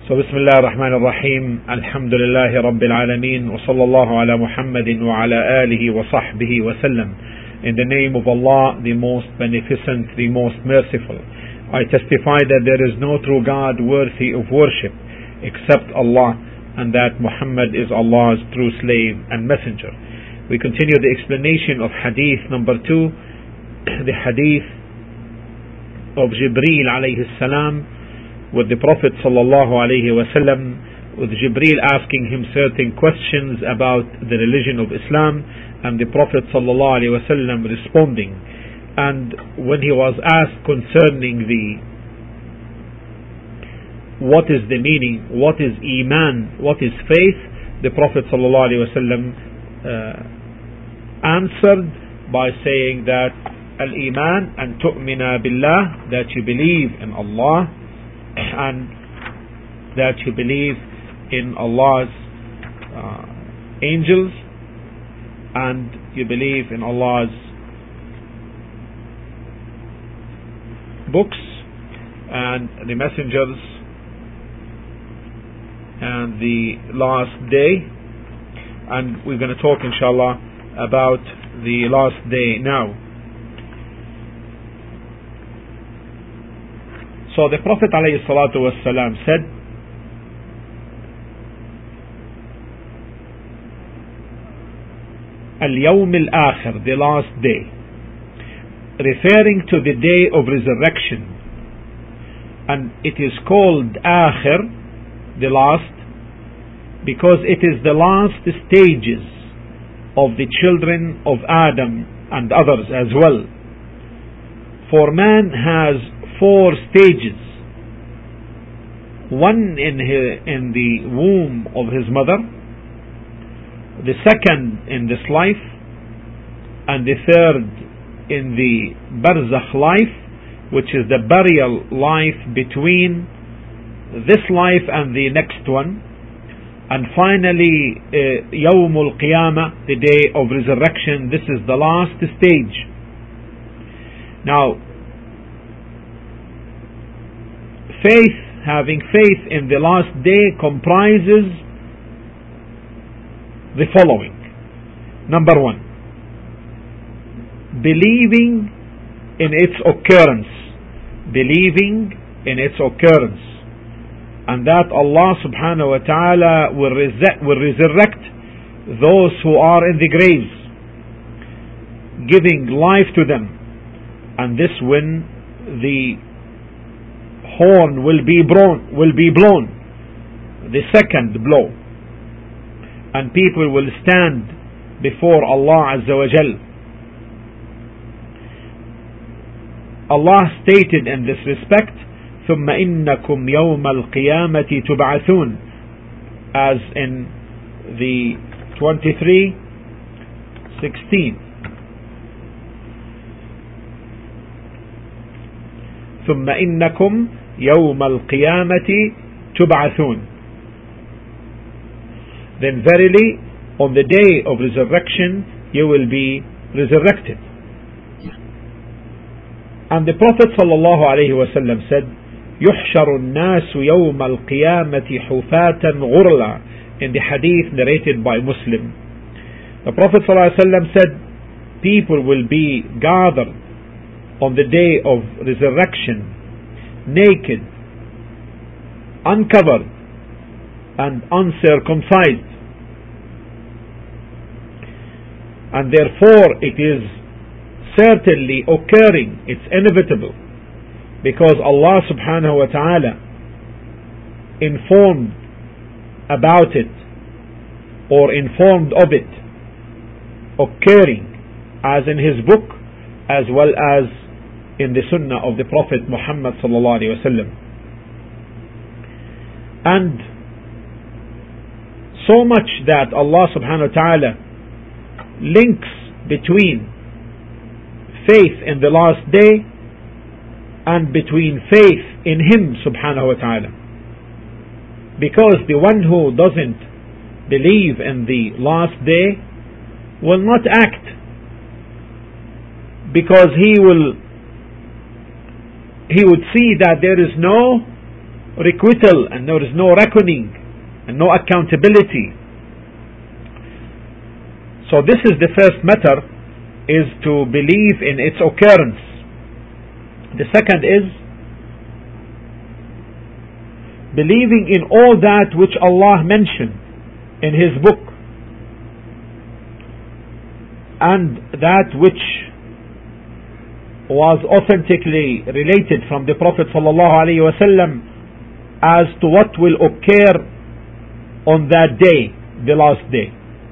So Bismillah ar-Rahman ar-Rahim, Alhamdulillahi Rabbil Alameen, wa sallallahu ala Muhammadin wa ala alihi wa sahbihi wa sallam. In the name of Allah, the most beneficent, the most merciful, I testify that there is no true God worthy of worship except Allah, and that Muhammad is Allah's true slave and messenger. We continue the explanation of hadith number 2, the hadith of Jibreel alayhi salam, with the Prophet sallallahu alayhi wasallam, with Jibreel asking him certain questions about the religion of Islam, and the Prophet sallallahu alayhi wasallam responding. And when he was asked concerning what is the meaning, what is Iman, what is faith, the Prophet sallallahu alayhi wasallam answered by saying that Al-Iman an tu'mina billah, that you believe in Allah, and that you believe in Allah's angels, and you believe in Allah's books and the messengers and the last day. And we're going to talk inshallah about the last day now. So the Prophet ﷺ said, Al-Yawm al-Akhir, the last day, referring to the day of resurrection. And it is called Akhir, the last, because it is the last stages of the children of Adam and others as well. For man has 4 stages: one in the womb of his mother, the second in this life, and the third in the barzakh life, which is the burial life between this life and the next one, and finally Yawmul Qiyamah, the day of resurrection. This is the last stage. Now, having faith in the last day comprises the following. Number 1, believing in its occurrence. Believing in its occurrence. And that Allah subhanahu wa ta'ala will resurrect those who are in the graves, giving life to them. And this when the horn will be blown, the second blow, and people will stand before Allah Azza wa Jal. Allah stated in this respect, ثُمَّ إِنَّكُمْ يَوْمَ الْقِيَامَةِ تُبْعَثُونَ, as in the 23:16. ثُمَّ إِنَّكُمْ يَوْمَ الْقِيَامَةِ تُبْعَثُونَ. Then verily, on the day of resurrection, you will be resurrected. And the Prophet ﷺ said, يُحْشَرُ النَّاسُ يَوْمَ الْقِيَامَةِ حُفَاةً غُرْلًا, in the hadith narrated by Muslim. The Prophet ﷺ said, people will be gathered on the day of resurrection, naked, uncovered, and uncircumcised. And therefore it is certainly occurring, it's inevitable, because Allah subhanahu wa ta'ala informed about it, or informed of it occurring, as in his book as well as in the sunnah of the Prophet Muhammad sallallahu alaihi wasallam. And so much that Allah subhanahu wa ta'ala links between faith in the last day and between faith in Him subhanahu wa ta'ala. Because the one who doesn't believe in the last day will not act, because he would see that there is no requital and there is no reckoning and no accountability. So this is the first matter, is to believe in its occurrence. The second is believing in all that which Allah mentioned in His book and that which was authentically related from the Prophet ﷺ as to what will occur on that day, the last day.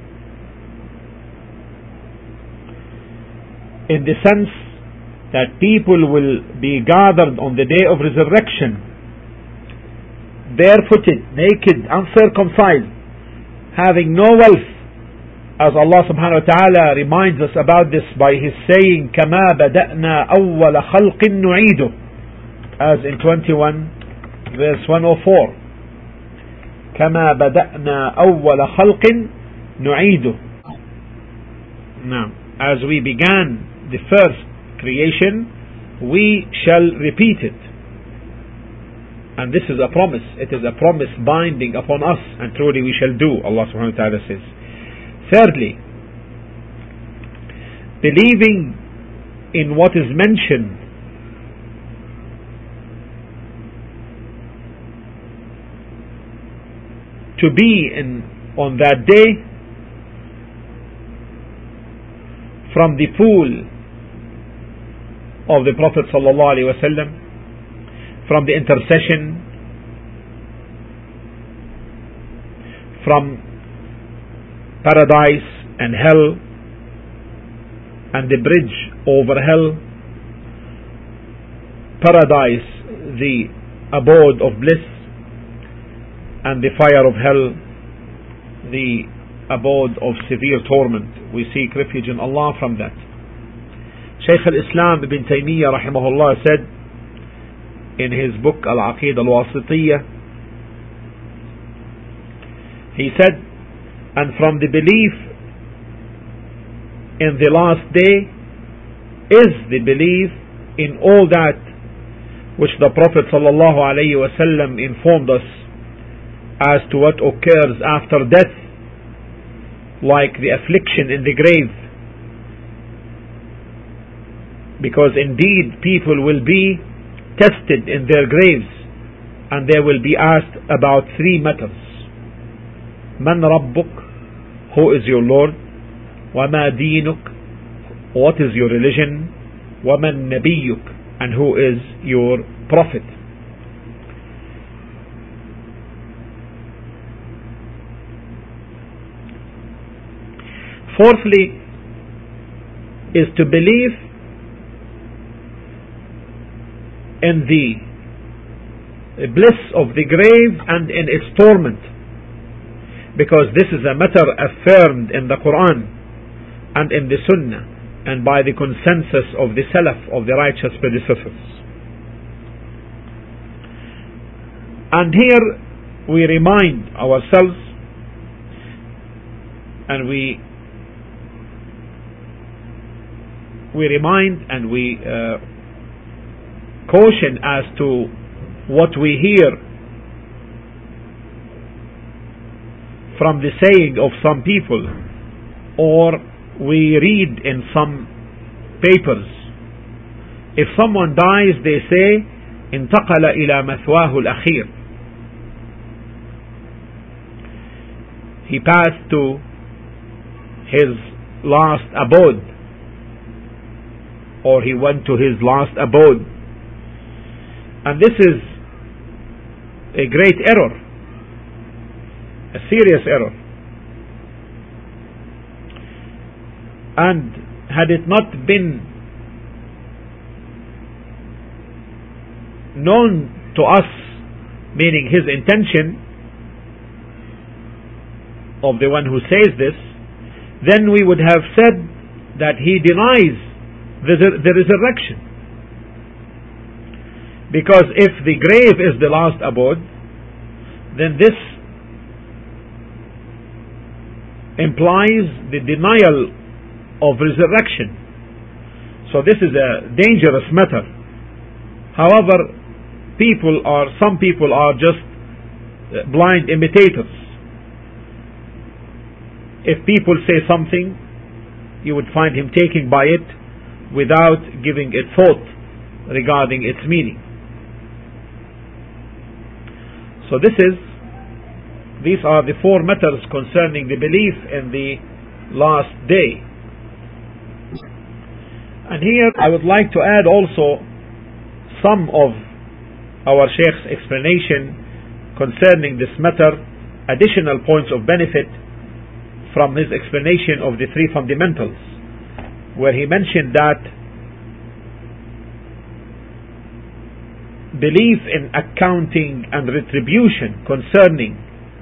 In the sense that people will be gathered on the day of resurrection, barefooted, naked, uncircumcised, having no wealth, as Allah subhanahu wa ta'ala reminds us about this by His saying, كَمَا بَدَأْنَا أَوَّلَ خَلْقٍ نُعِيدُهُ, as in 21 verse 104. كَمَا بَدَأْنَا أَوَّلَ خَلْقٍ نُعِيدُهُ. Now, as we began the first creation, we shall repeat it. And this is a promise. It is a promise binding upon us, and truly we shall do, Allah subhanahu wa ta'ala says. Thirdly, believing in what is mentioned to be on that day from the pool of the Prophet sallallahu alaihi wasallam, from the intercession, from paradise and hell and the bridge over hell, paradise the abode of bliss and the fire of hell the abode of severe torment. We seek refuge in Allah from that. Shaykh al-Islam ibn Taymiyyah rahimahullah said in his book Al-Aqidah al-Wasitiyah, he said, and from the belief in the last day is the belief in all that which the Prophet sallallahu alaihi wasallam informed us as to what occurs after death, like the affliction in the grave. Because indeed people will be tested in their graves and they will be asked about three matters. Man Rabbuk, who is your Lord? Wama Dinuk, what is your religion? Waman Nabiyuk, and who is your prophet? Fourthly is to believe in the bliss of the grave and in its torment, because this is a matter affirmed in the Quran and in the Sunnah and by the consensus of the Salaf, of the righteous predecessors. And here we remind ourselves and we remind and we caution as to what we hear from the saying of some people, or we read in some papers. If someone dies, they say انتقل إلى مثواه الأخير, he passed to his last abode, or he went to his last abode. And this is a great error, a serious error. And had it not been known to us, meaning his intention of the one who says this, then we would have said that he denies the resurrection. Because if the grave is the last abode, then this implies the denial of resurrection. So this is a dangerous matter. However, some people are just blind imitators. If people say something, you would find him taking by it without giving it thought regarding its meaning. So these are the four matters concerning the belief in the last day. And here I would like to add also some of our Sheikh's explanation concerning this matter, additional points of benefit from his explanation of the three fundamentals, where he mentioned that belief in accounting and retribution concerning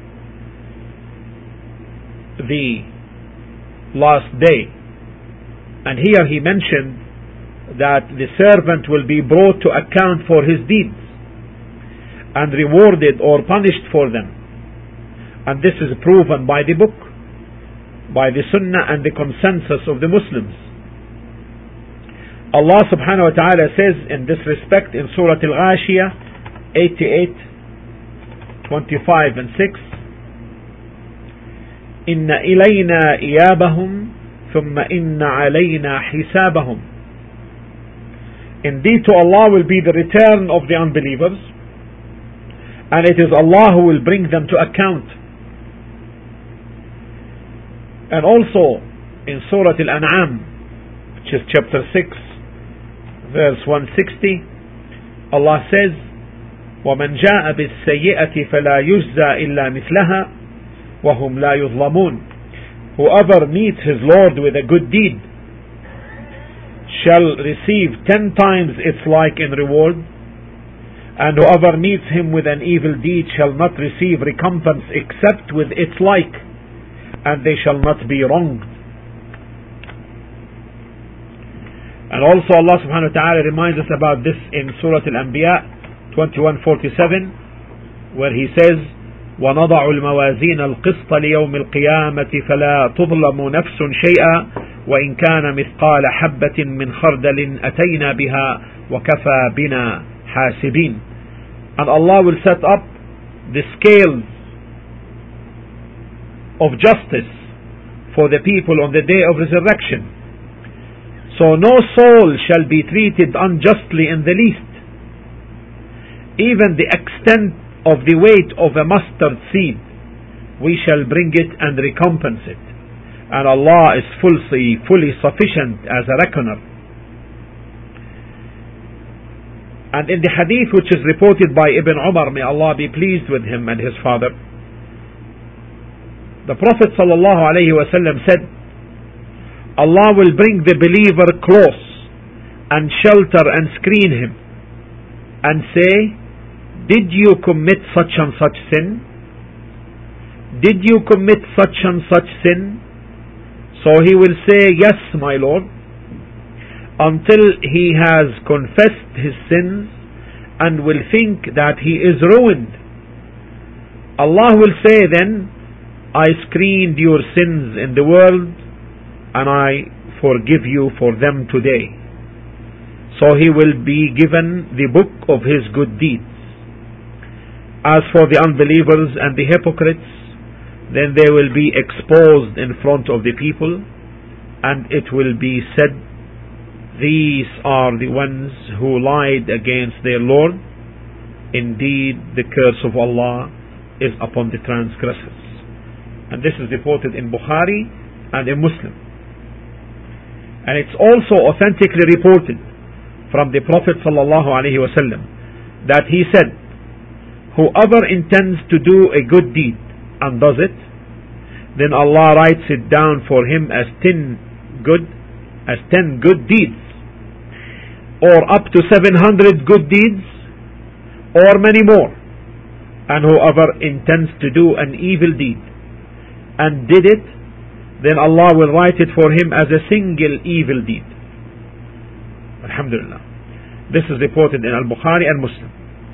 the last day. And here he mentioned that the servant will be brought to account for his deeds and rewarded or punished for them. And this is proven by the book, by the Sunnah and the consensus of the Muslims. Allah subhanahu wa ta'ala says in this respect in Surah Al-Ghashiyah 88, 25 and 6, إِنَّ إِلَيْنَا إِيَابَهُمْ ثُمَّ إِنَّ عَلَيْنَا حِسَابَهُمْ. Indeed, to Allah will be the return of the unbelievers, and it is Allah who will bring them to account. And also in Surah Al-An'am, which is chapter 6, verse 160, Allah says, وَمَنْ جَاءَ بِالسَّيِّئَةِ فَلَا يُجْزَى إِلَّا مِثْلَهَا وَهُمْ لَا يُظْلَمُونَ. Whoever meets his Lord with a good deed shall receive 10 times its like in reward, and whoever meets him with an evil deed shall not receive recompense except with its like, and they shall not be wronged. And also Allah subhanahu wa ta'ala reminds us about this in Surah Al-Anbiya 21:47, where he says, وَنَضَعُ الْمَوَازِينَ الْقِسْطَ لِيَوْمِ الْقِيَامَةِ فَلَا تُظْلَمُ نَفْسٌ شَيْئًا وَإِنْ كَانَ مِثْقَالَ حَبَّةٍ مِّنْ خَرْدَلٍ أَتَيْنَا بِهَا وَكَفَى بِنَا حَاسِبِينَ. And Allah will set up the scales of justice for the people on the day of resurrection. So no soul shall be treated unjustly in the least. Even the extent of the weight of a mustard seed, we shall bring it and recompense it. And Allah is fully sufficient as a reckoner. And in the hadith which is reported by Ibn Umar, may Allah be pleased with him and his father, the Prophet ﷺ said, Allah will bring the believer close and shelter and screen him and say, did you commit such and such sin? Did you commit such and such sin? So he will say, yes, my Lord, until he has confessed his sins and will think that he is ruined. Allah will say then, I screened your sins in the world and I forgive you for them today. So he will be given the book of his good deeds. As for the unbelievers and the hypocrites, then they will be exposed in front of the people, and it will be said, these are the ones who lied against their Lord. Indeed, the curse of Allah is upon the transgressors. And this is reported in Bukhari and in Muslim. And it's also authentically reported from the Prophet ﷺ that he said, whoever intends to do a good deed and does it, then Allah writes it down for him as 10 good deeds, or up to 700 good deeds, or many more. And whoever intends to do an evil deed and did it, then Allah will write it for him as a single evil deed. Alhamdulillah. This is reported in Al-Bukhari and Muslim.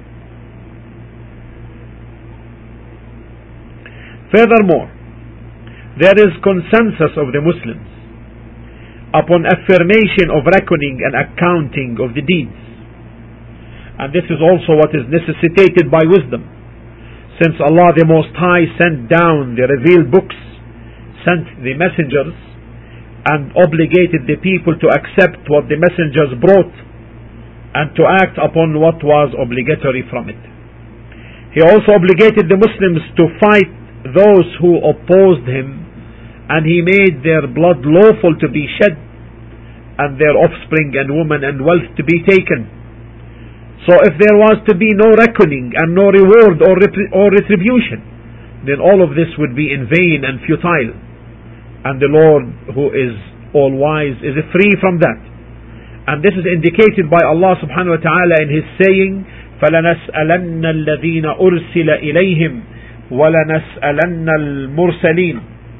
Furthermore, there is consensus of the Muslims upon affirmation of reckoning and accounting of the deeds, And this is also what is necessitated by wisdom. Since Allah the Most High sent down the revealed books, sent the messengers, and obligated the people to accept what the messengers brought and to act upon what was obligatory from it. He also obligated the Muslims to fight those who opposed him, and he made their blood lawful to be shed, and their offspring and women and wealth to be taken. So if there was to be no reckoning and no reward or retribution, then all of this would be in vain and futile. And the Lord, who is all-wise, is free from that. And this is indicated by Allah subhanahu wa ta'ala in His saying, فَلَنَسْأَلَنَّ الَّذِينَ أُرْسِلَ إِلَيْهِمْ وَلَنَسْأَلَنَّ الْمُرْسَلِينَ.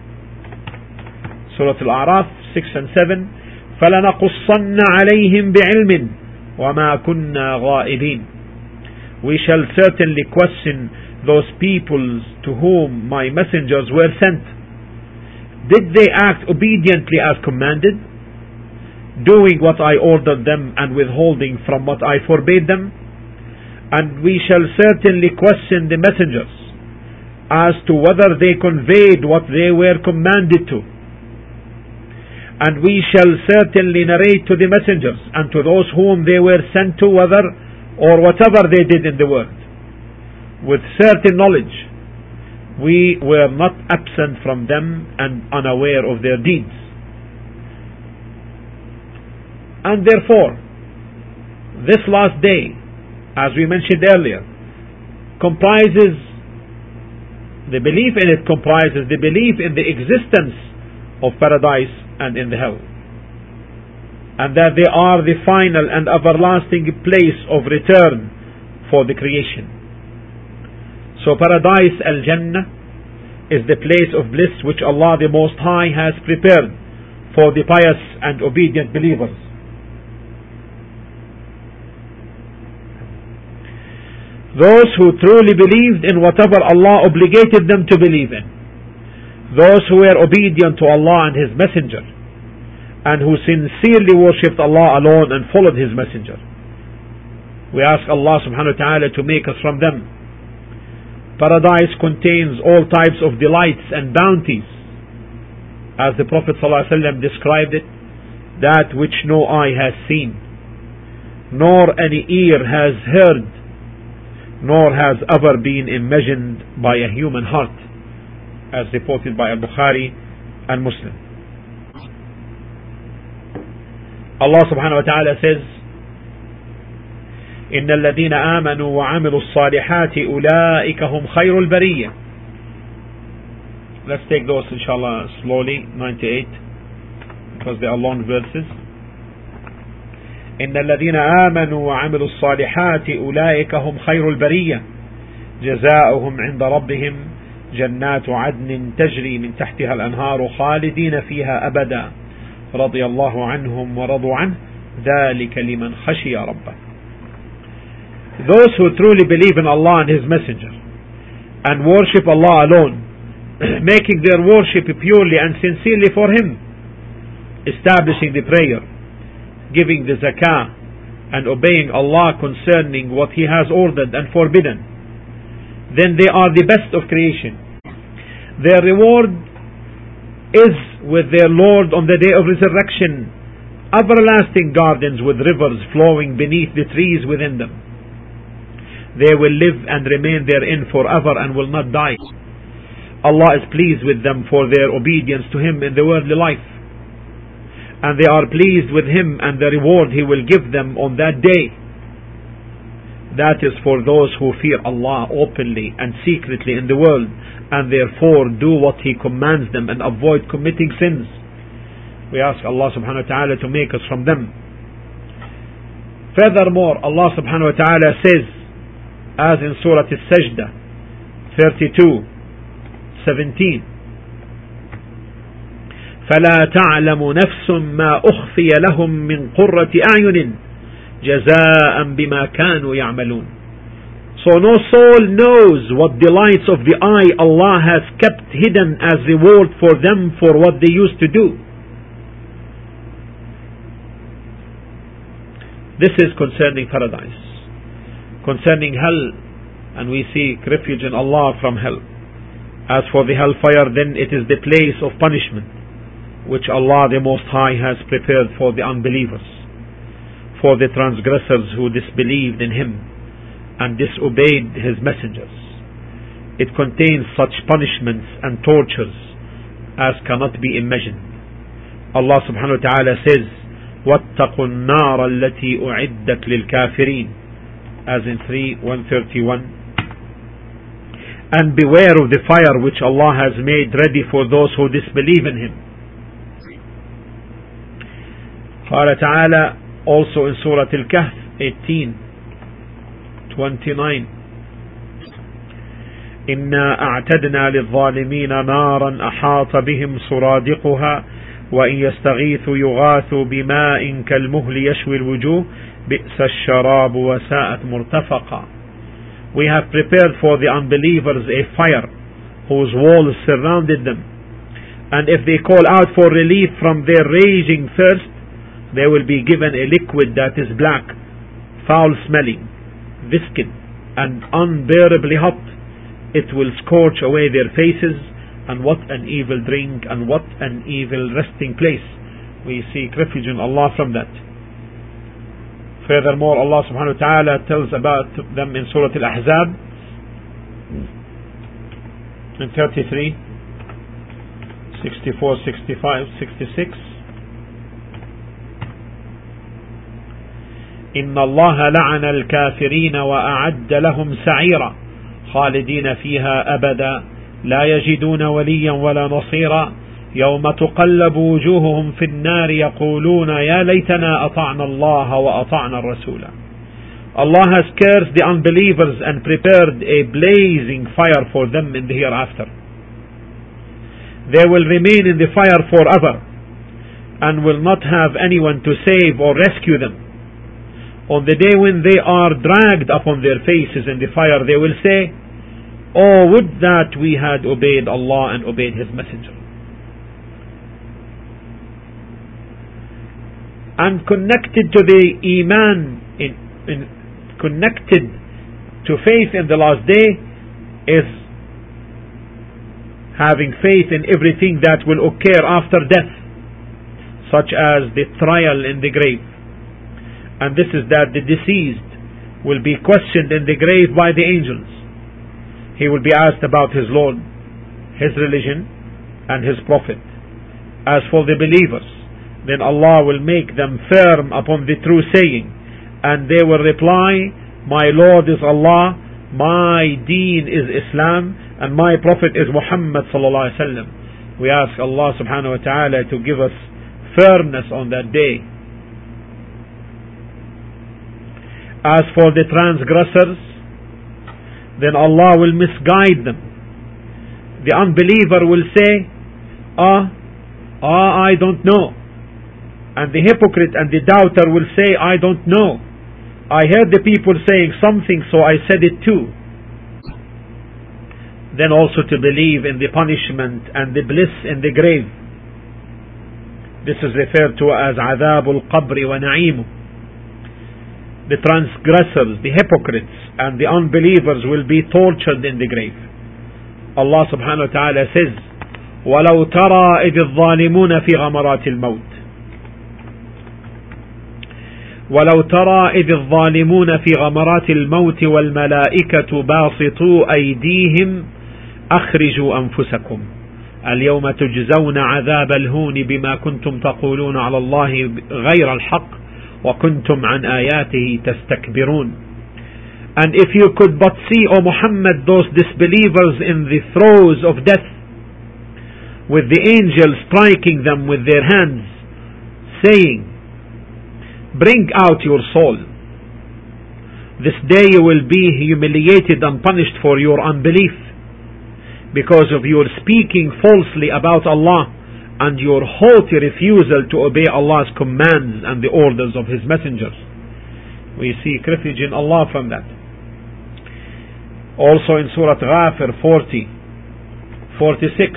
Surah Al-A'raf 6 and 7. فَلَنَقُصَّنَّ عَلَيْهِمْ بِعِلْمٍ وَمَا كُنَّا غَائِبِينَ. We shall certainly question those peoples to whom my messengers were sent. Did they act obediently as commanded, doing what I ordered them and withholding from what I forbade them? And we shall certainly question the messengers as to whether they conveyed what they were commanded to. And we shall certainly narrate to the messengers and to those whom they were sent to whether or whatever they did in the world. With certain knowledge, we were not absent from them and unaware of their deeds. And therefore, this last day, as we mentioned earlier, comprises the belief in it comprises the belief in the existence of paradise and in the hell, and that they are the final and everlasting place of return for the creation. So paradise, Al-Jannah, is the place of bliss which Allah the Most High has prepared for the pious and obedient believers. Those who truly believed in whatever Allah obligated them to believe in, those who were obedient to Allah and His Messenger, and who sincerely worshipped Allah alone and followed His Messenger. We ask Allah subhanahu wa ta'ala to make us from them. Paradise contains all types of delights and bounties. As the Prophet ﷺ described it, that which no eye has seen, nor any ear has heard, nor has ever been imagined by a human heart, as reported by Al-Bukhari and Muslim. Allah subhanahu wa ta'ala says, إن الذين آمنوا وعملوا الصالحات أولئك هم خير البرية. Let's take those inshallah slowly, 98, because they are long verses. إن الذين آمنوا وعملوا الصالحات أولئك هم خير البرية جزاؤهم عند ربهم جنات عدن تجري من تحتها الأنهار خالدين فيها أبدا رضي الله عنهم ورضوا عنه ذلك لمن خشي ربه. Those who truly believe in Allah and His Messenger and worship Allah alone, making their worship purely and sincerely for Him, establishing the prayer, giving the zakah, and obeying Allah concerning what He has ordered and forbidden, then they are the best of creation. Their reward is with their Lord on the day of resurrection, everlasting gardens with rivers flowing beneath the trees within them. They will live and remain therein forever and will not die. Allah is pleased with them for their obedience to Him in the worldly life, and they are pleased with Him and the reward He will give them on that day. That is for those who fear Allah openly and secretly in the world, and therefore do what He commands them and avoid committing sins. We ask Allah subhanahu wa ta'ala to make us from them. Furthermore, Allah subhanahu wa ta'ala says, as in Surah Al-Sajdah 32:17, فلا تعلم نفس ما أخفي لهم من قرة أعين جزاء بما كانوا يعملون. So no soul knows what delights of the eye Allah has kept hidden as reward for them for what they used to do. This is concerning paradise. concerning hell, and we seek refuge in Allah from hell. As for the hellfire, then it is the place of punishment which Allah the Most High has prepared for the unbelievers, for the transgressors who disbelieved in Him and disobeyed His messengers. It contains such punishments and tortures as cannot be imagined. Allah subhanahu wa ta'ala says, وَاتَّقُوا النَّارَ الَّتِي أُعِدَّتْ لِلْكَافِرِينَ, as in 3:131. And beware of the fire which Allah has made ready for those who disbelieve in Him. قال تعالى also in Surah Al-Kahf 18:29, إِنَّا أَعْتَدْنَا لِلظَّالِمِينَ نَارًا أَحَاطَ بِهِمْ سُرَادِقُهَا وَإِنْ يَسْتَغِيثُوا يُغَاثُوا بِمَاءٍ كَالْمُهْلِ يَشْوِي الْوُجُوهِ بِئْسَ الشَّرَابُ وَسَاءَتْ مُرْتَفَقًا. We have prepared for the unbelievers a fire whose walls surrounded them, and if they call out for relief from their raging thirst, they will be given a liquid that is black, foul-smelling, viscid, and unbearably hot. It will scorch away their faces, and what an evil drink, and what an evil resting place. We seek refuge in Allah from that. Furthermore, Allah subhanahu wa ta'ala tells about them in Surah Al-Ahzab in 33, 64, 65, 66. إن الله لعن الكافرين وأعد لهم سعيرا خالدين فيها أبدا لا يجدون وليا ولا نصيرا يوم تقلب وجوههم في النار يقولون يا ليتنا أطعنا الله وأطعنا الرسول. Allah has cursed the unbelievers and prepared a blazing fire for them in the hereafter. They will remain in the fire forever and will not have anyone to save or rescue them. On the day when they are dragged upon their faces in the fire, they will say, "Oh, would that we had obeyed Allah and obeyed His Messenger." And connected to the Iman, connected to faith in the last day, is having faith in everything that will occur after death, such as the trial in the grave. And this is that the deceased will be questioned in the grave by the angels. He will be asked about his Lord, his religion, and his Prophet. As for the believers, then Allah will make them firm upon the true saying, and they will reply, "My Lord is Allah, my deen is Islam, and my Prophet is Muhammad sallallahu alaihi wasallam." We ask Allah subhanahu wa ta'ala to give us firmness on that day. As for the transgressors, then Allah will misguide them. The unbeliever will say, I don't know. And the hypocrite and the doubter will say, I don't know. I heard the people saying something, so I said it too. Then also to believe in the punishment and the bliss in the grave. This is referred to as Adhabul Qabri wa Na'imu. The transgressors, the hypocrites, and the unbelievers will be tortured in the grave. Allah subhanahu wa ta'ala says, وَلَوْ تَرَى إِذِ الظَّالِمُونَ فِي غَمَرَاتِ الْمَوْتِ وَلَوْ تَرَى إِذِ الظَّالِمُونَ فِي غَمَرَاتِ الْمَوْتِ وَالْمَلَائِكَةُ بَاسِطُو أَيْدِيهِمْ أَخْرِجُوا أَنفُسَكُمْ الْيَوْمَ تُجْزَوْنَ عَذَابَ الْهُونِ بِمَا كُنْتُمْ تَقُولُونَ عَلَى اللَّهِ غَيْرَ الْحَقِّ وَكُنْتُمْ عَنْ آيَاتِهِ تَسْتَكْبِرُونَ. And if you could but see, O Muhammad, those disbelievers in the throes of death, with the angels striking them with their hands, saying, "Bring out your soul. This day you will be humiliated and punished for your unbelief, because of your speaking falsely about Allah and your haughty refusal to obey Allah's commands and the orders of His messengers." We seek refuge in Allah from that. Also in Surah Ghafir 40, 46,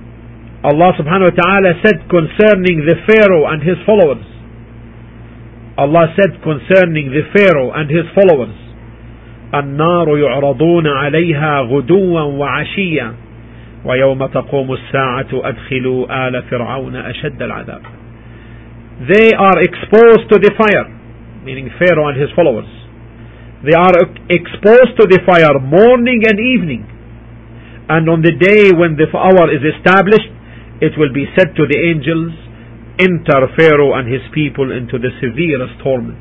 Allah subhanahu wa ta'ala said concerning the Pharaoh and his followers, Allah said concerning the Pharaoh and his followers, النار يعرضون عليها غدوا وعشيا ويوم تقوم الساعة أدخلوا آل فرعون أشد العذاب. They are exposed to the fire, meaning Pharaoh and his followers. They are exposed to the fire morning and evening. And on the day when the hour is established, it will be said to the angels, enter Pharaoh and his people into the severest torment.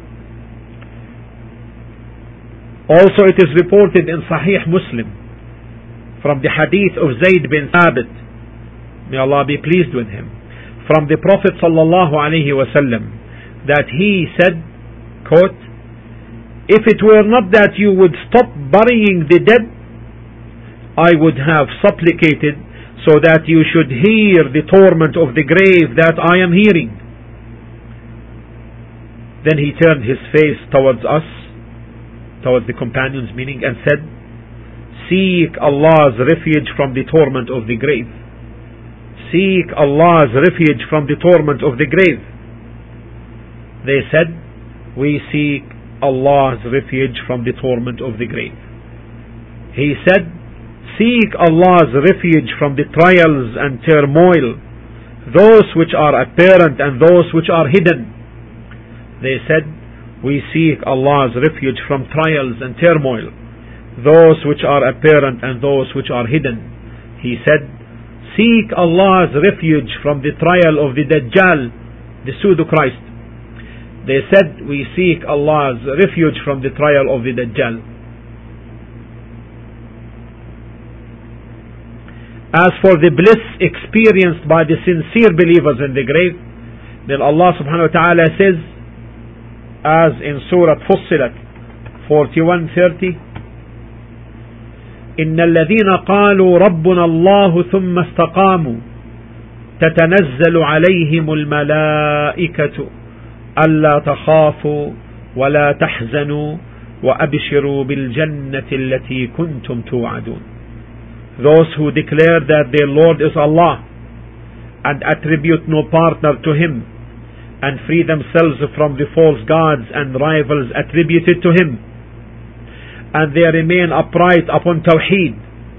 Also it is reported in Sahih Muslim from the hadith of Zayd bin Thabit, may Allah be pleased with him, from the Prophet sallallahu alaihi wasallam, that he said, quote, if it were not that you would stop burying the dead, I would have supplicated so that you should hear the torment of the grave that I am hearing. Then he turned his face towards us, towards the companions meaning, and said, seek Allah's refuge from the torment of the grave. Seek Allah's refuge from the torment of the grave. They said, we seek Allah's refuge from the torment of the grave. He said, seek Allah's refuge from the trials and turmoil, those which are apparent and those which are hidden. They said, we seek Allah's refuge from trials and turmoil, those which are apparent and those which are hidden. He said, seek Allah's refuge from the trial of the Dajjal, the pseudo-Christ. They said, we seek Allah's refuge from the trial of the Dajjal. As for the bliss experienced by the sincere believers in the grave, then Allah subhanahu wa ta'ala says, as in Surah Fussilat 41:30, إن الذين قالوا ربنا الله ثم استقاموا تتنزل عليهم الملائكة ألا تخافوا ولا تحزنوا وأبشروا بالجنة التي كنتم توعدون. Those who declare that their Lord is Allah and attribute no partner to Him and free themselves from the false gods and rivals attributed to Him, and they remain upright upon Tawheed,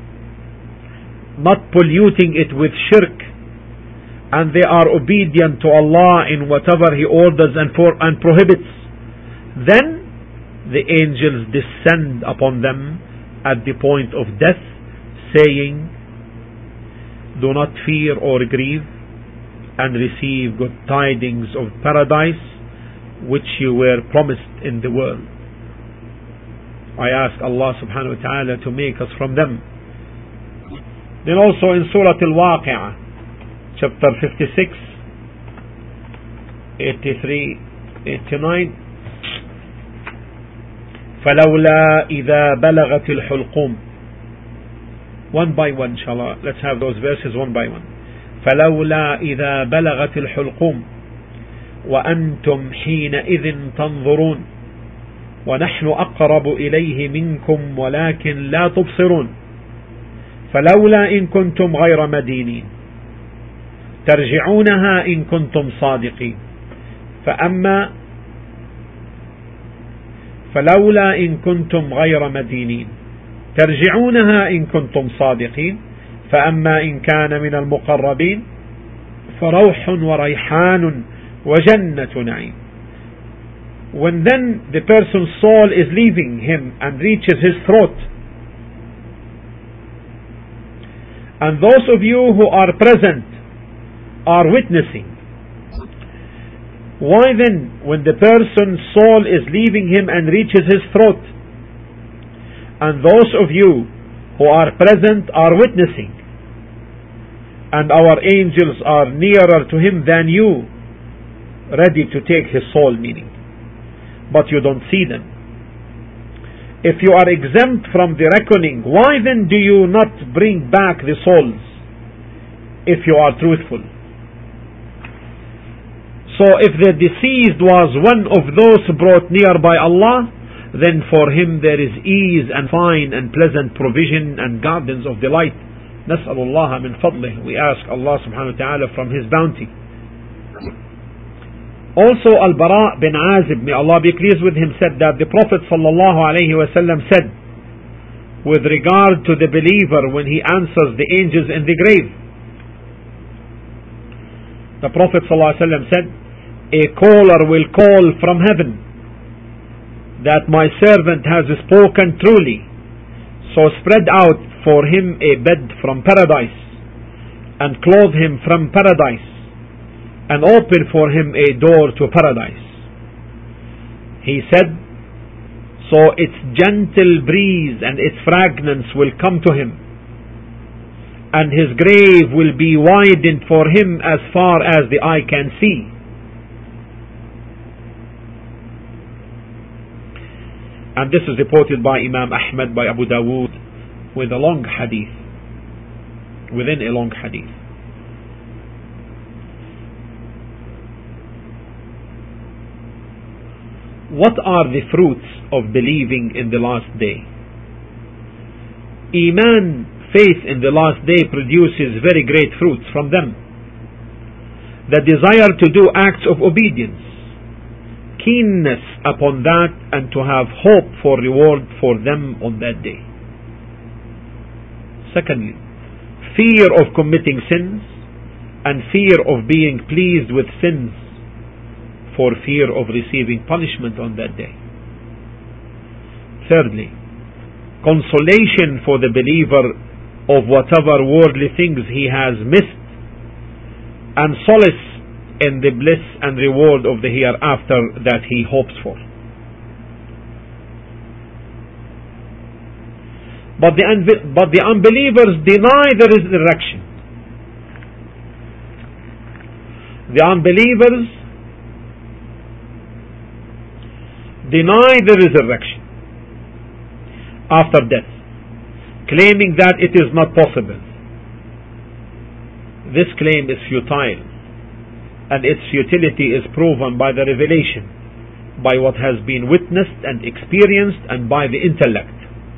not polluting it with shirk, and they are obedient to Allah in whatever He orders and prohibits, then the angels descend upon them at the point of death, saying, do not fear or grieve, and receive good tidings of paradise which you were promised in the world. I ask Allah subhanahu wa ta'ala to make us from them. Then also in Surah Al-Waqi'ah, chapter 56, 83, 89, فَلَوْلَا إِذَا بَلَغَتِ الْحُلْقُومِ. One by one, inshallah. Let's have those verses one by one. فَلَوْلَا إِذَا بَلَغَتِ الْحُلْقُومِ وَأَنْتُمْ حِينَئِذٍ تَنْظُرُونَ ونحن أقرب إليه منكم ولكن لا تبصرون فلولا إن كنتم غير مدينين ترجعونها إن كنتم صادقين فلولا إن كنتم غير مدينين ترجعونها إن كنتم صادقين فأما إن كان من المقربين فروح وريحان وجنة نعيم. When then the person's soul is leaving him and reaches his throat, and those of you who are present are witnessing, why then when the person's soul is leaving him and reaches his throat, and those of you who are present are witnessing, and our angels are nearer to him than you, ready to take his soul, meaning, but you don't see them. If you are exempt from the reckoning, why then do you not bring back the souls if you are truthful? So if the deceased was one of those brought near by Allah, then for him there is ease and fine and pleasant provision and gardens of delight. نسأل الله من فضله. We ask Allah subhanahu wa ta'ala from His bounty. Also Al-Bara bin Azib, may Allah be pleased with him, said that the Prophet ﷺ said with regard to the believer when he answers the angels in the grave. The Prophet ﷺ said, a caller will call from heaven that my servant has spoken truly, so spread out for him a bed from paradise and clothe him from paradise and open for him a door to paradise. He said, so its gentle breeze and its fragrance will come to him, and his grave will be widened for him as far as the eye can see. And this is reported by Imam Ahmad, by Abu Dawood, with a long hadith, within a long hadith. What are the fruits of believing in the last day? Iman, faith in the last day, produces very great fruits from them. The desire to do acts of obedience, keenness upon that, and to have hope for reward for them on that day. Secondly, fear of committing sins and fear of being pleased with sins, for fear of receiving punishment on that day. Thirdly, consolation for the believer of whatever worldly things he has missed, and solace in the bliss and reward of the hereafter that he hopes for. But the unbelievers deny the resurrection. The unbelievers deny the resurrection after death, claiming that it is not possible. This claim is futile, and its futility is proven by the revelation, by what has been witnessed and experienced, and by the intellect.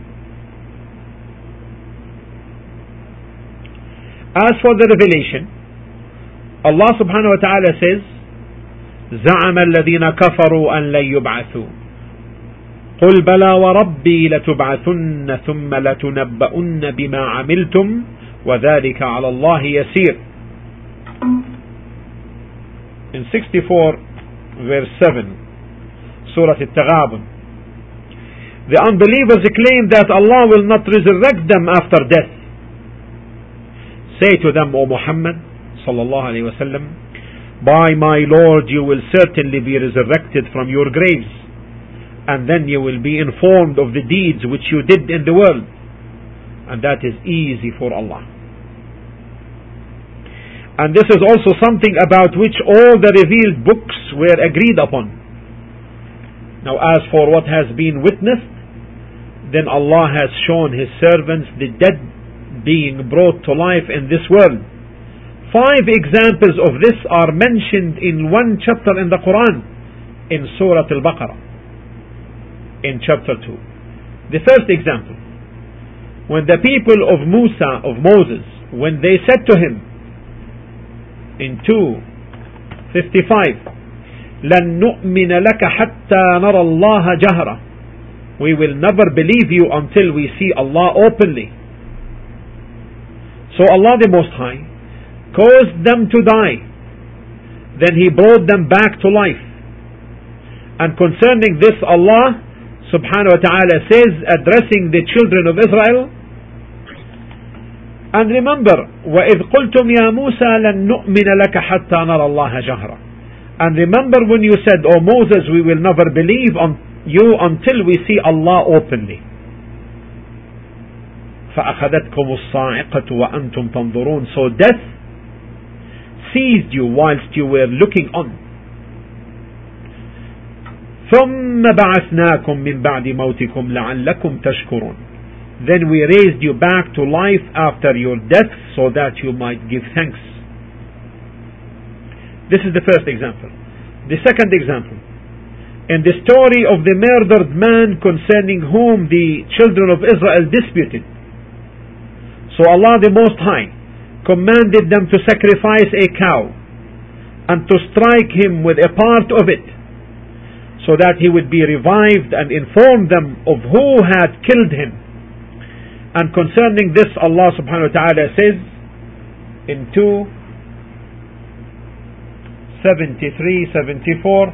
As for the revelation, Allah subhanahu wa ta'ala says, زعم الذين كفروا أن لن يبعثوا قل بلى وربي لتبعثن ثم لتنبؤن بما عملتم وذلك على الله يسير. In 64 verse 7, Surah Al-Taghabun, the unbelievers claim that Allah will not resurrect them after death. Say to them, O Muhammad sallallahu alayhi wa sallam, by my Lord, you will certainly be resurrected from your graves, and then you will be informed of the deeds which you did in the world, and that is easy for Allah. And this is also something about which all the revealed books were agreed upon. Now, as for what has been witnessed, then Allah has shown His servants the dead being brought to life in this world. 5 examples of this are mentioned in one chapter in the Quran, in Surah Al-Baqarah, in chapter 2. The first example, when the people of Moses, when they said to him, in 2:55, لَن نُؤْمِنَ لَكَ حَتَّى نَرَى اللَّهَ جَهْرًا, we will never believe you until we see Allah openly. So Allah the Most High caused them to die. Then He brought them back to life. And concerning this, Allah subhanahu wa ta'ala says, addressing the children of Israel, and remember, وَإِذْ قُلْتُمْ يَا مُوسَى لَن نُؤْمِنَ لَكَ حَتَّى نَرَى اللَّهَ جَهْرًا. And remember when you said, O Moses, we will never believe on you until we see Allah openly. فَأَخَذَتْكُمُ الصَّاعِقَةُ وَأَنْتُمْ تَنْظُرُونَ. So death seized you whilst you were looking on. ثُمَّ بَعَثْنَاكُمْ مِنْ بَعْدِ مَوْتِكُمْ لَعَلَّكُمْ تَشْكُرُونَ. Then we raised you back to life after your death so that you might give thanks. This is the first example. The second example, in the story of the murdered man concerning whom the children of Israel disputed. So Allah the Most High commanded them to sacrifice a cow, and to strike him with a part of it, so that he would be revived, and inform them of who had killed him. And concerning this, Allah subhanahu wa ta'ala says in 2:73-74,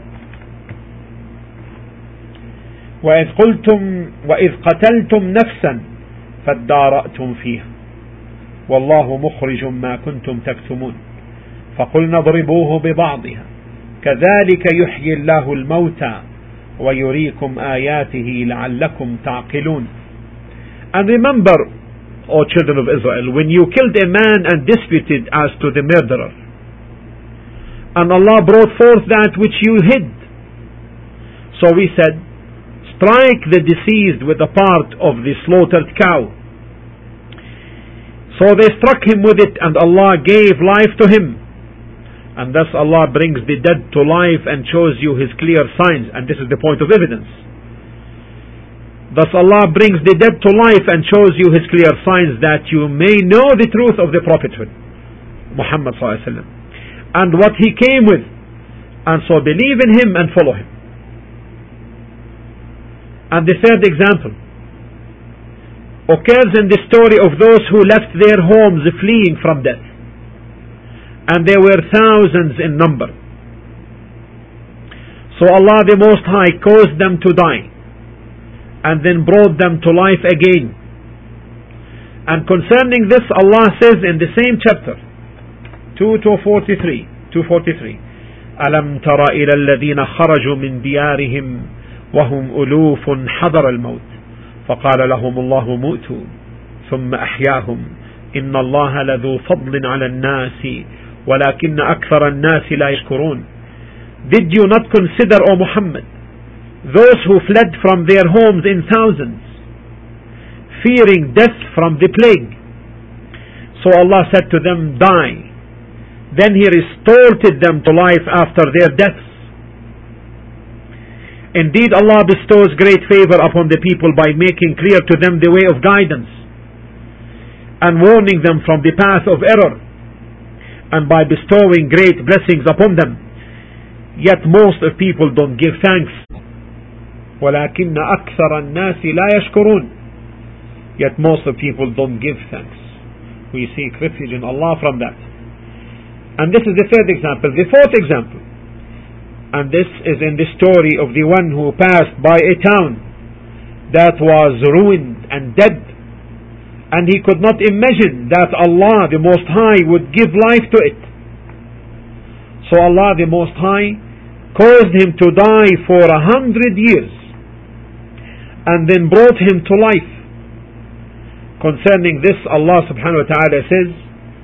وإذ قتلتم نفسا فادارأتم فيها والله مخرج ما كنتم تكتمون فقلنا اضربوه ببعضها كذلك يحيي الله الموتى ويريكم آياته لعلكم تعقلون. And remember, O children of Israel, when you killed a man and disputed as to the murderer, and Allah brought forth that which you hid. So we said, strike the deceased with a part of the slaughtered cow. So they struck him with it, and Allah gave life to him. And thus Allah brings the dead to life and shows you His clear signs. And this is the point of evidence. Thus Allah brings the dead to life and shows you His clear signs, that you may know the truth of the prophethood, Muhammad ﷺ, and what he came with, and so believe in him and follow him. And the third example occurs in the story of those who left their homes fleeing from death, and there were thousands in number. So Allah the Most High caused them to die, and then brought them to life again. And concerning this, Allah says in the same chapter, 243, ألم تر إلى الذين خرجوا من ديارهم وهم ألوف حذر الموت فقال لهم الله موتوا ثم أحياهم إن الله لذو فضل على الناس ولكن أكثر الناس لا يشكرون. Did you not consider, O Muhammad, those who fled from their homes in thousands, fearing death from the plague? So Allah said to them, die. Then He restored them to life after their deaths. Indeed, Allah bestows great favor upon the people by making clear to them the way of guidance, and warning them from the path of error, and by bestowing great blessings upon them. Yet most of people don't give thanks. وَلَكِنَّ أَكْثَرَ النَّاسِ لَا يَشْكُرُونَ. Yet most of people don't give thanks. We seek refuge in Allah from that. And this is the third example. The fourth example, and this is in the story of the one who passed by a town that was ruined and dead, and he could not imagine that Allah the Most High would give life to it. So Allah the Most High caused him to die for 100 years, and then brought him to life. Concerning this, Allah subhanahu wa ta'ala says,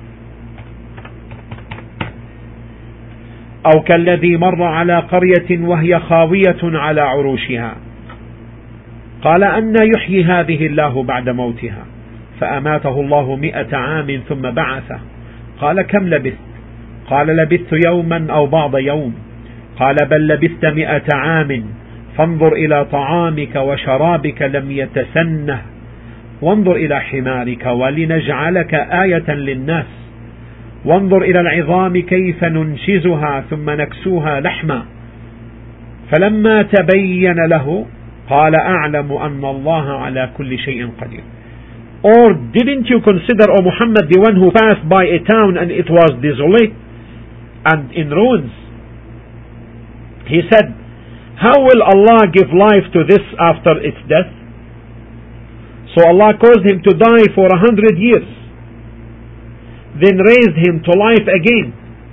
أو كالذي مر على قرية وهي خاوية على عروشها قال أن يحيي هذه الله بعد موتها فأماته الله 100 عام ثم بعثه قال كم لبثت قال لبثت يوما أو بعض يوم قال بل لبثت 100 عام فانظر إلى طعامك وشرابك لم يتسنه وانظر إلى حمارك ولنجعلك آية للناس وانظر إلى العظام كيف ننشزها ثم نكسوها لحما فلما تبين له قال أعلم أن الله على كل شيء قدير. Or didn't you consider, O Muhammad, the one who passed by a town and it was desolate and in ruins? He said, how will Allah give life to this after its death? So Allah caused him to die for 100 years, then raised him to life again.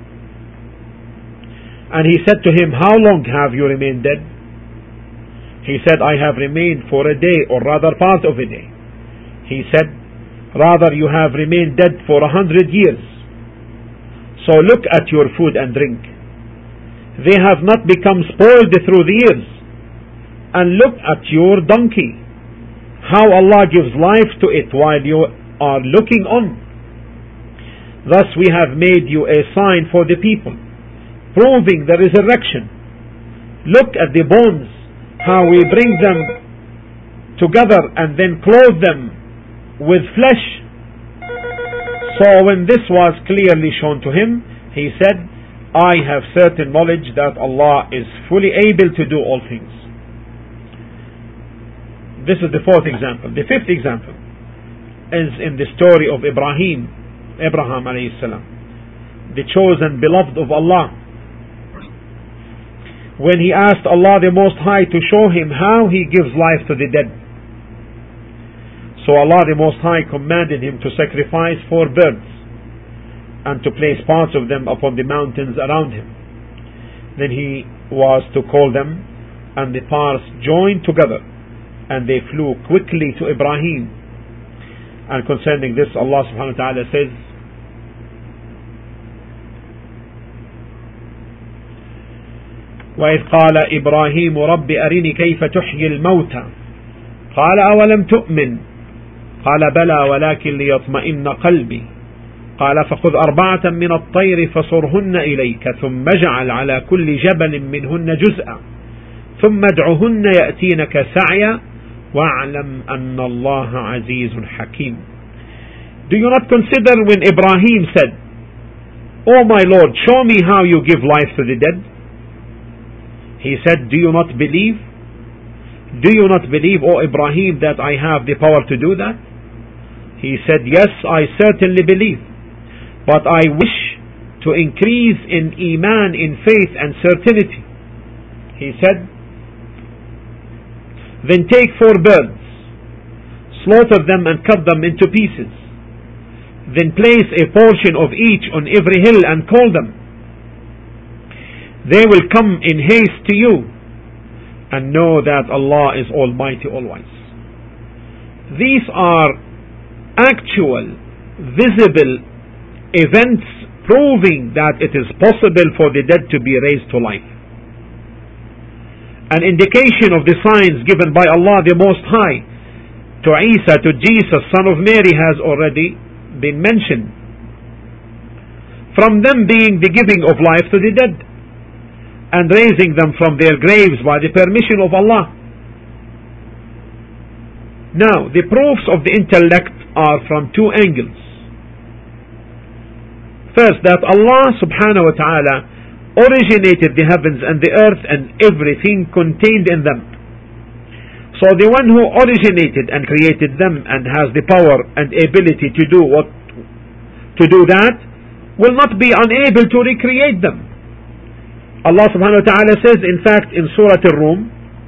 And he said to him, how long have you remained dead? He said, I have remained for a day, or rather part of a day. He said, rather you have remained dead for 100 years. So look at your food and drink. They have not become spoiled through the years. And look at your donkey, how Allah gives life to it while you are looking on. Thus we have made you a sign for the people, proving the resurrection. Look at the bones, how we bring them together and then clothe them with flesh. So when this was clearly shown to him, he said, I have certain knowledge that Allah is fully able to do all things. This is the fourth example. The fifth example is in the story of Abraham alayhi salam, the chosen beloved of Allah, when he asked Allah the Most High to show him how he gives life to the dead. So Allah the Most High commanded him to sacrifice 4 birds and to place parts of them upon the mountains around him. Then he was to call them, and the parts joined together, and they flew quickly to Ibrahim. And concerning this, Allah subhanahu wa ta'ala says, وَإِذْ قَالَ إِبْرَاهِيمُ رَبِّ أَرِنِي كَيْفَ تُحْيِي الْمَوْتَى قَالَ أَوَلَمْ تُؤْمِنْ قَالَ بَلَى وَلَكِنْ لِيَطْمَئِنَّ قَلْبِي قال فخذ 4 من الطير فصرهن إليك ثم اجعل على كل جبل منهن جزءا ثم ادعهن يأتينك سعيا واعلم أن الله عزيز حكيم. Do you not consider when Ibrahim said, "O my Lord, show me how you give life to the dead"? He said, "Do you not believe? Do you not believe, O Ibrahim, that I have the power to do that?" He said, "Yes, I certainly believe. But I wish to increase in Iman, in faith and certainty." He said, "Then take 4 birds, slaughter them and cut them into pieces. Then place a portion of each on every hill and call them. They will come in haste to you, and know that Allah is Almighty, All-Wise." These are actual, visible events proving that it is possible for the dead to be raised to life. An indication of the signs given by Allah the Most High to Isa, to Jesus, son of Mary, has already been mentioned. From them being the giving of life to the dead and raising them from their graves by the permission of Allah. Now, the proofs of the intellect are from 2 angles. First, that Allah subhanahu wa ta'ala originated the heavens and the earth and everything contained in them. So the one who originated and created them and has the power and ability to do that will not be unable to recreate them. Allah subhanahu wa ta'ala says, in fact, in Surah Ar-Rum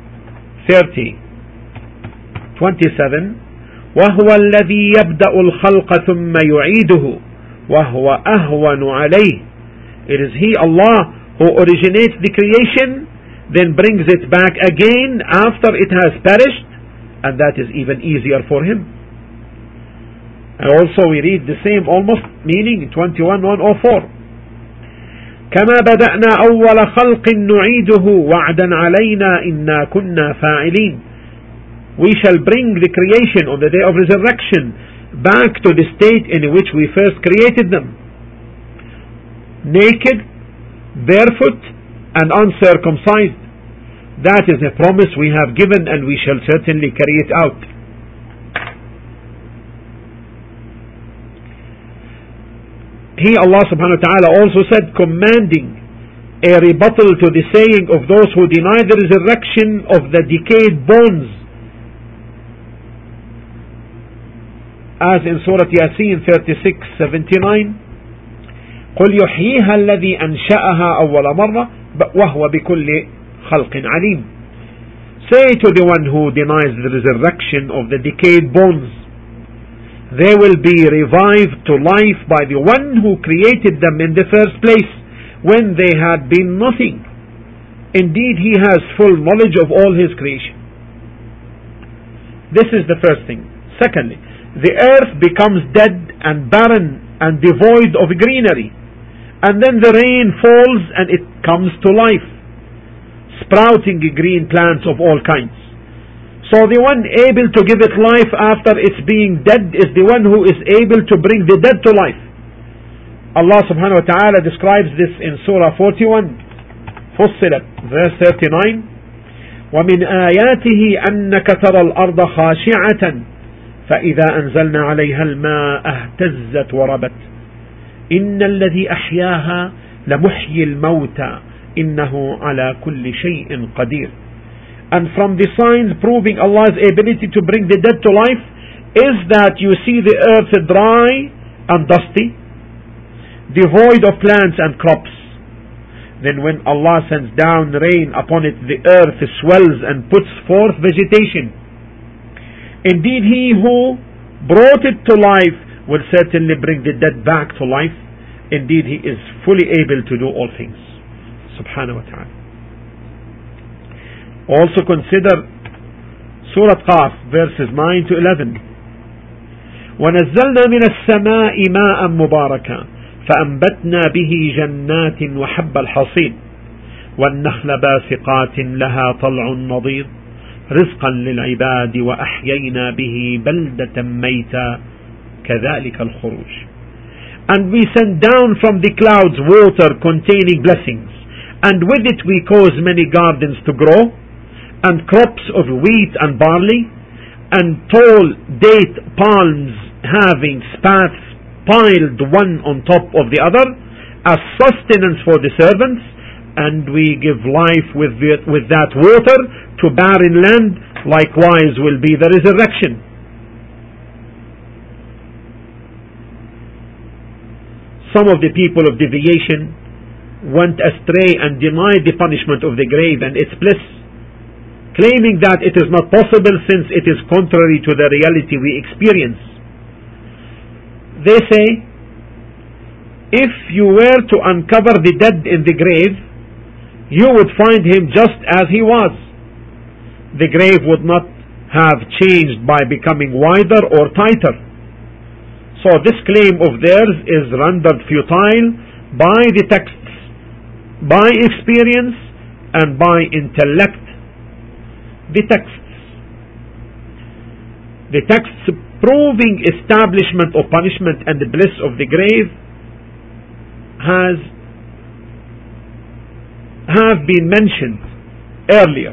30:27, وَهُوَ الَّذِي يَبْدَأُ الْخَلْقَ ثُمَّ يُعِيدُهُ وَهُوَ أَهْوَنُ عَلَيْهِ. It is He, Allah, who originates the creation, then brings it back again after it has perished, and that is even easier for Him. And also we read the same almost meaning in 21:104. كما بدأنا أول خلق نعيده وعدا علينا إنا كنا فاعلين. We shall bring the creation on the day of resurrection back to the state in which we first created them, naked, barefoot and uncircumcised. That is a promise we have given, and we shall certainly carry it out. He, Allah subhanahu wa ta'ala, also said, commanding a rebuttal to the saying of those who deny the resurrection of the decayed bones, as in Surah Yasin 36:79, قل يحييها الذي أنشأها أول مرة وهو بكل خلق عليم. Say to the one who denies the resurrection of the decayed bones, they will be revived to life by the one who created them in the first place when they had been nothing. Indeed, He has full knowledge of all His creation. This is the first thing. Secondly, the earth becomes dead and barren and devoid of greenery, and then the rain falls and it comes to life, sprouting green plants of all kinds. So the one able to give it life after its being dead is the one who is able to bring the dead to life. Allah subhanahu wa ta'ala describes this in Surah 41 Fussilat verse 39, وَمِنْ آيَاتِهِ أَنَّكَ تَرَى الْأَرْضَ خَاشِعَةً فإذا أنزلنا عليها الماء اهتزت وربت إن الذي أحياها لمحيي الموتى إنه على كل شيء قدير. And from the signs proving Allah's ability to bring the dead to life is that you see the earth dry and dusty, devoid of plants and crops. Then when Allah sends down rain upon it, the earth swells and puts forth vegetation. Indeed, He who brought it to life will certainly bring the dead back to life. Indeed, He is fully able to do all things. Subhanahu wa ta'ala. Also consider Surah Qaf, verses 9 to 11. وَنَزَّلْنَا مِنَ السَّمَاءِ مَاءً مُبَارَكًا فأنبتنا به جنات وحب الحصيد والنخل باسقات لها طلع نضيد رزقا للعباد وأحيينا به بلدة ميتا كذلك الخروج. And we send down from the clouds water containing blessings, and with it we cause many gardens to grow, and crops of wheat and barley, and tall date palms having spathes piled one on top of the other as sustenance for the servants, and we give life with that water to barren land. Likewise will be the resurrection. Some of the people of deviation went astray and denied the punishment of the grave and its bliss, claiming that it is not possible since it is contrary to the reality we experience. They say, if you were to uncover the dead in the grave, you would find him just as he was. The grave would not have changed by becoming wider or tighter. So this claim of theirs is rendered futile by the texts, by experience, and by intellect. The texts proving establishment of punishment and the bliss of the grave have been mentioned earlier.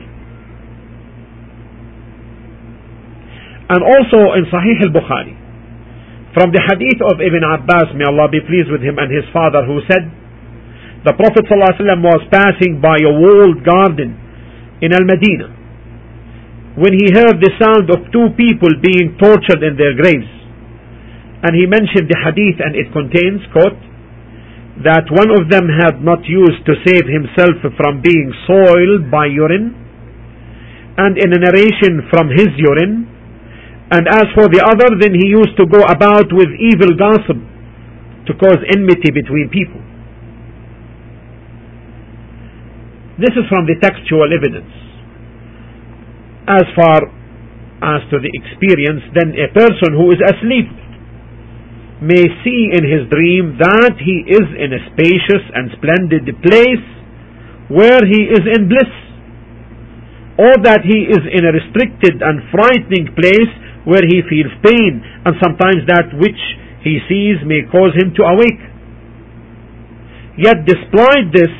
And also in Sahih al-Bukhari, from the hadith of Ibn Abbas, may Allah be pleased with him and his father, who said, the Prophet ﷺ was passing by a walled garden in Al-Madinah when he heard the sound of two people being tortured in their graves. And he mentioned the hadith, and it contains, quote, that one of them had not used to save himself from being soiled by urine, and in a narration from his urine, and as for the other, then he used to go about with evil gossip to cause enmity between people. This is from the textual evidence. As far as to the experience, then a person who is asleep may see in his dream that he is in a spacious and splendid place where he is in bliss, or that he is in a restricted and frightening place where he feels pain, and sometimes that which he sees may cause him to awake. Yet despite this,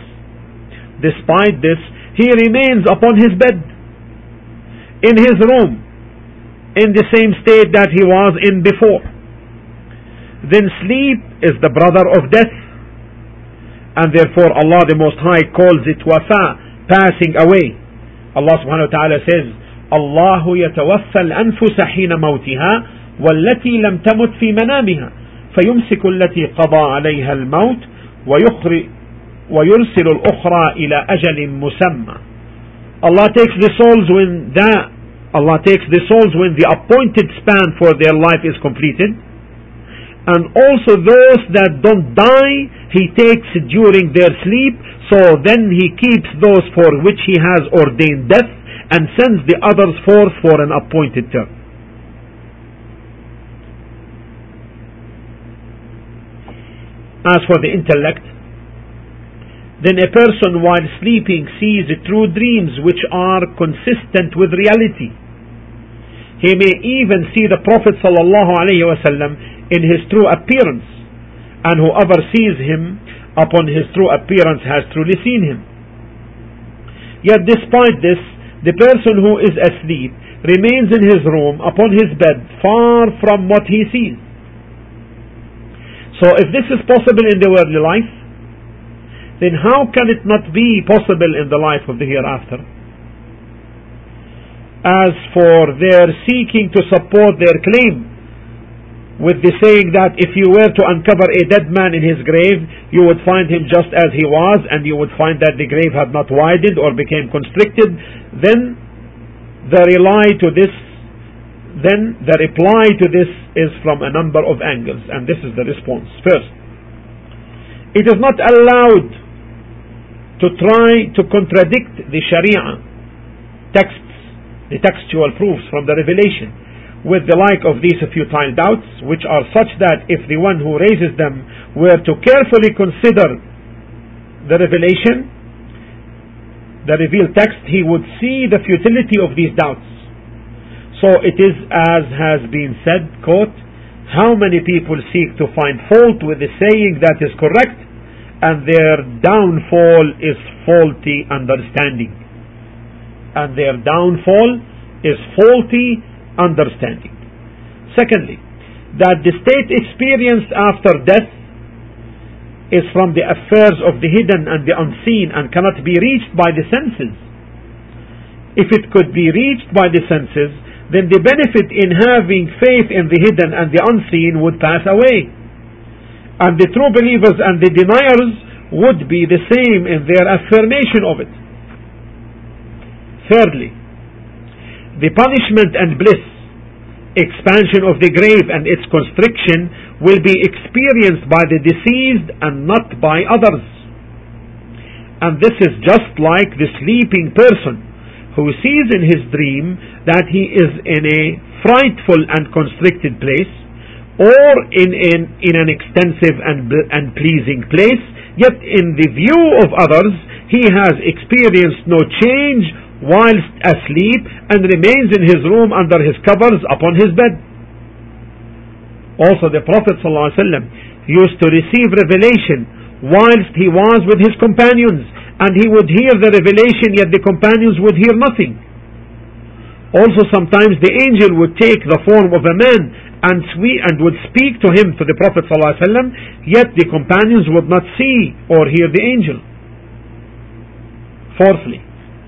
he remains upon his bed, in his room, in the same state that he was in before. Then sleep is the brother of death, and therefore Allah the Most High calls it wafa, passing away. Allah subhanahu wa ta'ala says, الله يتوفى الأنفس حين موتها والتي لم تمت في منامها فيمسك التي قضى عليها الموت ويرسل الأخرى إلى أجل مسمى. Allah takes the souls when the appointed span for their life is completed, and also those that don't die He takes during their sleep, so then He keeps those for which He has ordained death and sends the others forth for an appointed term. As for the intellect, then a person while sleeping sees true dreams which are consistent with reality. He may even see the Prophet ﷺ in his true appearance, and whoever sees him upon his true appearance has truly seen him. Yet despite this, the person who is asleep remains in his room upon his bed, far from what he sees. So if this is possible in the worldly life, then how can it not be possible in the life of the hereafter? As for their seeking to support their claim with the saying that if you were to uncover a dead man in his grave, you would find him just as he was, and you would find that the grave had not widened or became constricted, then the reply to this is from a number of angles, and this is the response. First, it is not allowed to try to contradict the Sharia texts, the textual proofs from the revelation, with the like of these futile doubts, which are such that if the one who raises them were to carefully consider the revelation, the revealed text, he would see the futility of these doubts. So it is as has been said, quote, how many people seek to find fault with the saying that is correct, and their downfall is faulty understanding. And their downfall is faulty understanding. Secondly, that the state experienced after death is from the affairs of the hidden and the unseen and cannot be reached by the senses. If it could be reached by the senses, then the benefit in having faith in the hidden and the unseen would pass away, and the true believers and the deniers would be the same in their affirmation of it. Thirdly, the punishment and bliss, expansion of the grave and its constriction will be experienced by the deceased and not by others. And this is just like the sleeping person who sees in his dream that he is in a frightful and constricted place, or in an extensive and pleasing place, yet in the view of others he has experienced no change whilst asleep and remains in his room under his covers upon his bed. Also the Prophet ﷺ used to receive revelation whilst he was with his companions, and he would hear the revelation, yet the companions would hear nothing. Also sometimes the angel would take the form of a man and would speak to him, to the Prophet ﷺ, yet the companions would not see or hear the angel. Fourthly,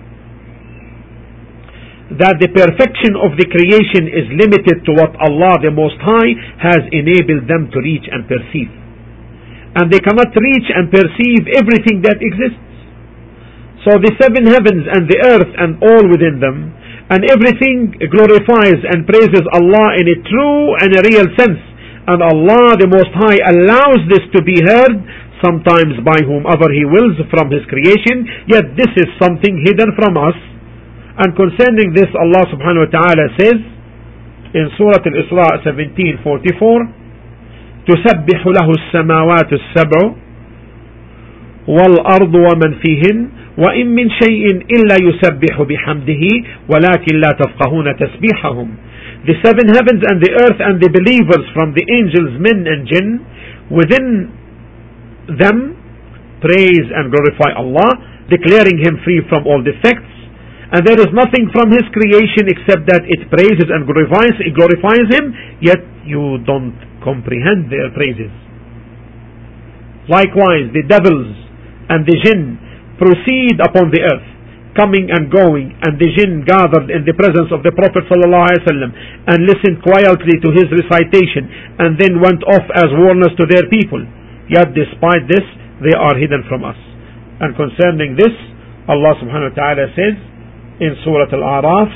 that the perfection of the creation is limited to what Allah the Most High has enabled them to reach and perceive, and they cannot reach and perceive everything that exists. So the seven heavens and the earth and all within them, and everything glorifies and praises Allah in a true and a real sense, and Allah the Most High allows this to be heard sometimes by whomever He wills from His creation, yet this is something hidden from us. And concerning this, Allah subhanahu wa ta'ala says in Surah Al-Isra 17:44, تسبح له السماوات السبع والأرض ومن فيهن وإن من شيء إلا يسبح بحمده ولكن لا تفقهون تسبيحهم. The seven heavens and the earth and the believers from the angels, men and jinn, within them praise and glorify Allah, declaring Him free from all defects. And there is nothing from His creation except that it praises and glorifies Him, yet you don't comprehend their praises. Likewise, the devils and the jinn proceed upon the earth, coming and going, and the jinn gathered in the presence of the Prophet ﷺ and listened quietly to his recitation, and then went off as warners to their people. Yet despite this, they are hidden from us. And concerning this, Allah subhanahu wa ta'ala says in Surah Al-A'raf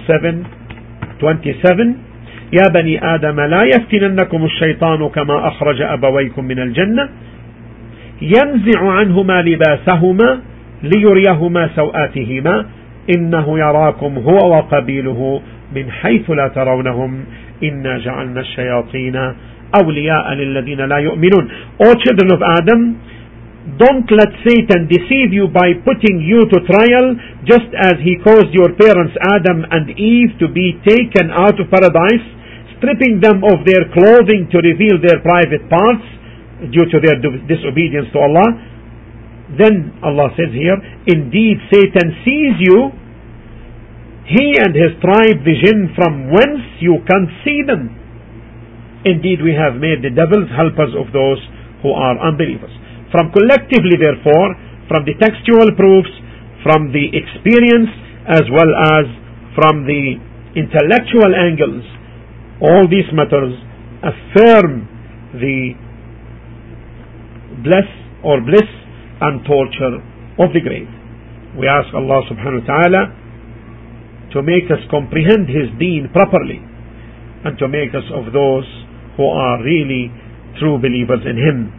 7:27, يا بني آدم لا يفتننكم الشيطان كما أخرج أبويكم من الجنة ينزع عنهما لباسهما ليريهما سوآتهما إنه يراكم هو وقبيله من حيث لا ترونهم إنا جعلنا الشياطين أولياء للذين لا يؤمنون. O children of Adam, don't let Satan deceive you by putting you to trial, just as he caused your parents Adam and Eve to be taken out of paradise, stripping them of their clothing to reveal their private parts due to their disobedience to Allah. Then Allah says here, indeed Satan sees you, he and his tribe the jinn, from whence you can't see them. Indeed we have made the devils helpers of those who are unbelievers. From collectively therefore, from the textual proofs, from the experience, as well as from the intellectual angles. All these matters affirm the bliss and torture of the grave. We ask Allah subhanahu wa ta'ala to make us comprehend His deen properly, and to make us of those who are really true believers in Him.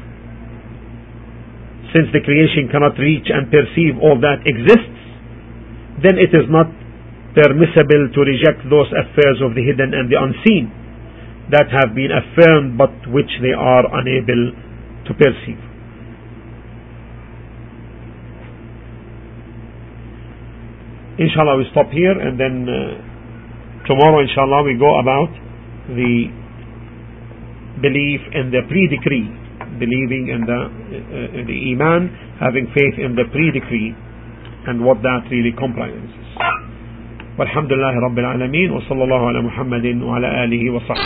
Since the creation cannot reach and perceive all that exists, then it is not permissible to reject those affairs of the hidden and the unseen that have been affirmed but which they are unable to perceive. Inshallah, we stop here, and then tomorrow inshallah we go about the belief in the pre-decree, believing in the iman, having faith in the pre-decree, and what that really comprises. Walhamdulillahi Rabbil Alameen, wa sallallahu ala Muhammadin wa ala alihi wa sahbihi.